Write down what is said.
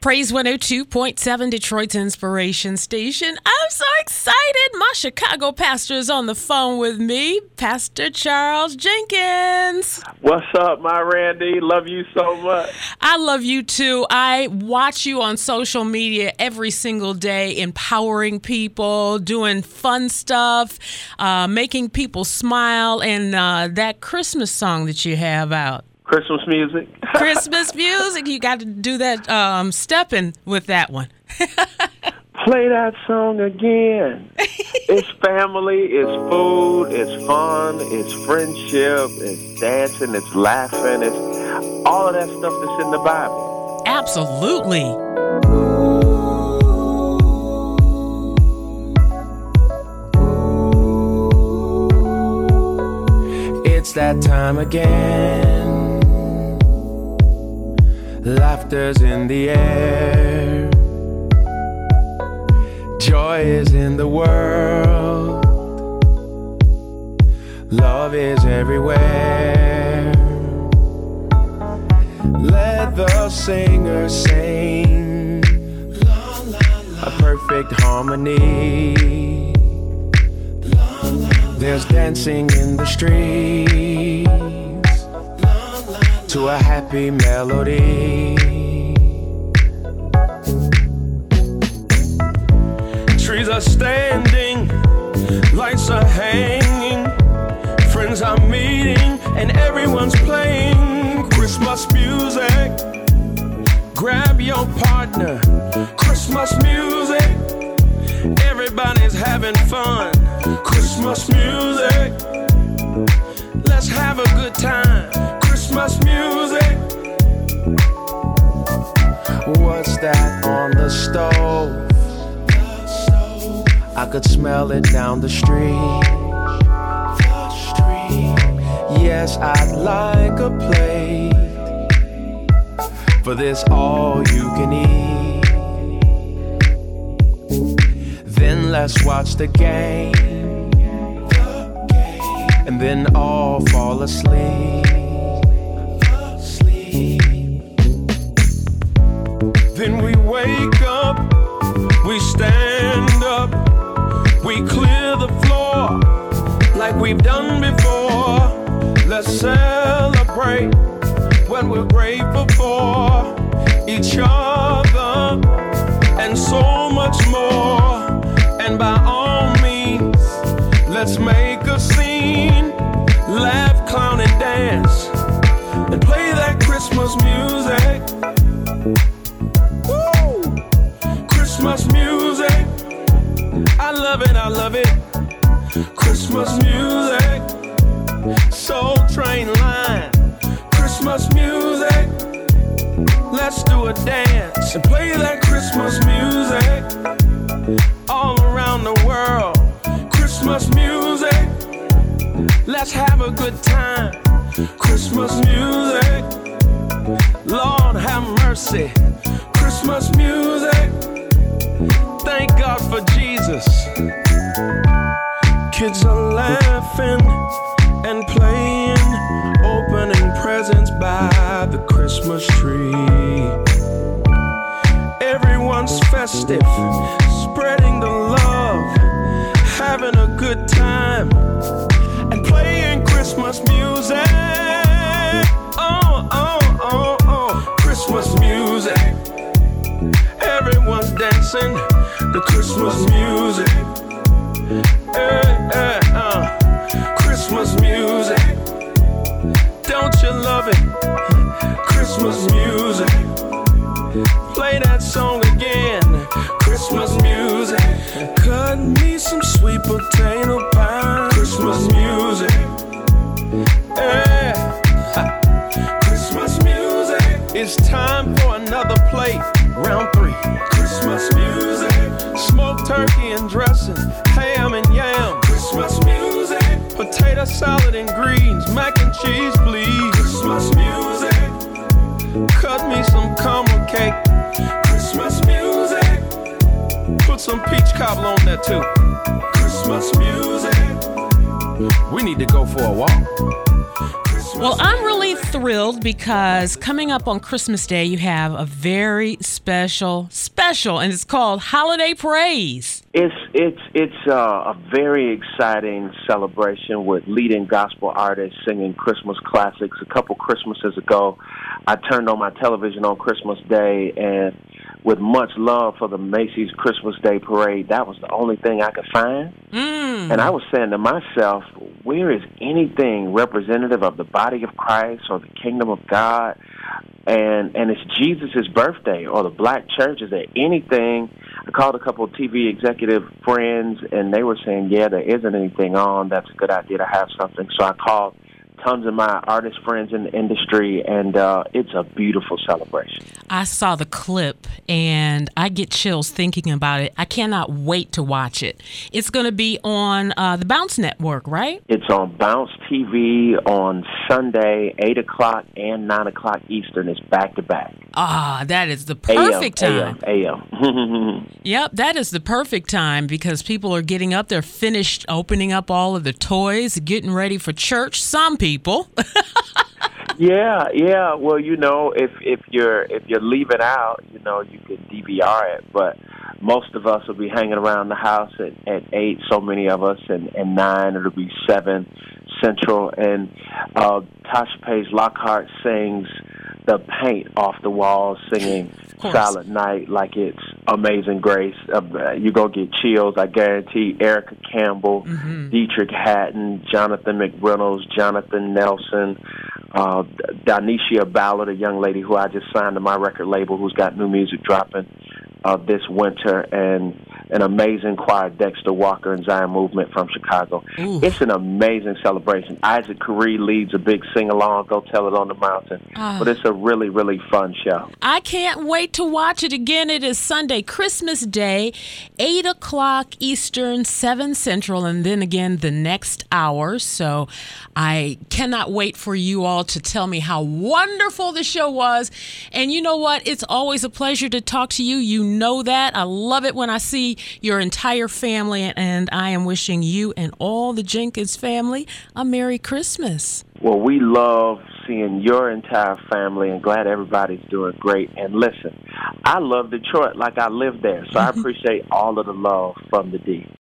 Praise 102.7, Detroit's inspiration station. I'm so excited. My Chicago pastor is on the phone with me, Pastor Charles Jenkins. What's up, my Randy? Love you so much. I love you too. I watch you on social media every single day, empowering people, doing fun stuff, making people smile, and that Christmas song that you have out. Christmas music. Christmas music. You got to do that stepping with that one. Play that song again. It's family, it's food, it's fun, it's friendship, it's dancing, it's laughing, it's all of that stuff that's in the Bible. Absolutely. It's that time again. Laughter's in the air. Joy is in the world. Love is everywhere. Let the singer sing a perfect harmony. There's dancing in the streets to a happy melody. Trees are standing, lights are hanging, friends are meeting, and everyone's playing Christmas music. Grab your partner, Christmas music. Everybody's having fun, Christmas music. Let's have a good time, Christmas music. What's that on the stove? I could smell it down the street. Yes, I'd like a plate for this all you can eat. Then let's watch the game, and then all fall asleep. Then we wake up, we stand up, we clear the floor like we've done before. Let's celebrate what we're grateful for, each other, and so much more. And by all means, let's make a scene, laugh, clown, and dance, and play that Christmas music. Woo! Christmas music. I love it, I love it. Christmas music. Soul Train line. Christmas music. Let's do a dance and play that Christmas music. All around the world, Christmas music. Let's have a good time, Christmas music. Lord have mercy, Christmas music. Thank God for Jesus. Kids are laughing and playing, opening presents by the Christmas tree. Everyone's festive, spreading the love, having a good time, and playing Christmas music. Oh, oh, oh, oh, Christmas music. Everyone's dancing the Christmas music. Christmas music. Don't you love it? Christmas music. Play that song again, Christmas music. Cut me some sweet potato pie, Christmas music. Yeah. Christmas music. It's time for another plate, round 3. Christmas music. Smoked turkey and dressing, ham and yam, Christmas music. Potato salad and greens, mac and cheese, please, Christmas music. Cut me some caramel cake, Christmas music. Put some peach cobbler on that too, Christmas music. We need to go for a walk. Christmas Well, I'm really thrilled because coming up on Christmas Day, you have a very special, and it's called Holiday Praise. It's a very exciting celebration with leading gospel artists singing Christmas classics. A couple Christmases ago, I turned on my television on Christmas Day, and with much love for the Macy's Christmas Day Parade, that was the only thing I could find. And I was saying to myself, where is anything representative of the body of Christ or the kingdom of God? And it's Jesus' birthday or the black church. Is there anything? I called a couple of TV executive friends, and they were saying, yeah, there isn't anything on. That's a good idea to have something. So I called tons of my artist friends in the industry, and it's a beautiful celebration. I saw the clip, and I get chills thinking about it. I cannot wait to watch it. It's going to be on the Bounce Network, right? It's on Bounce TV on Sunday, 8 o'clock and 9 o'clock Eastern. It's back-to-back. Ah, that is the perfect time. AM. Yep, that is the perfect time because people are getting up. They're finished opening up all of the toys, getting ready for church. Some people. Yeah. Well, if you're leaving out, you can DVR it. But most of us will be hanging around the house at 8. So many of us, and 9 it'll be 7 Central. And Tasha Page Lockhart sings the paint off the walls, singing Silent Night like it's Amazing Grace. You're going to get chills, I guarantee. Erica Campbell, Dietrich Hatton, Jonathan McReynolds, Jonathan Nelson, Danisha Ballard, a young lady who I just signed to my record label who's got new music dropping this winter, and an amazing choir, Dexter Walker and Zion Movement from Chicago. Ooh. It's an amazing celebration. Isaac Carree leads a big sing-along, Go Tell It on the Mountain. But it's a really, really fun show. I can't wait to watch it again. It is Sunday, Christmas Day, 8 o'clock Eastern, 7 Central, and then again the next hour. So I cannot wait for you all to tell me how wonderful the show was. And you know what? It's always a pleasure to talk to you. You know that. I love it when I see your entire family, and I am wishing you and all the Jenkins family a Merry Christmas. Well, we love seeing your entire family, and glad everybody's doing great. And listen, I love Detroit like I live there, so I appreciate all of the love from the D.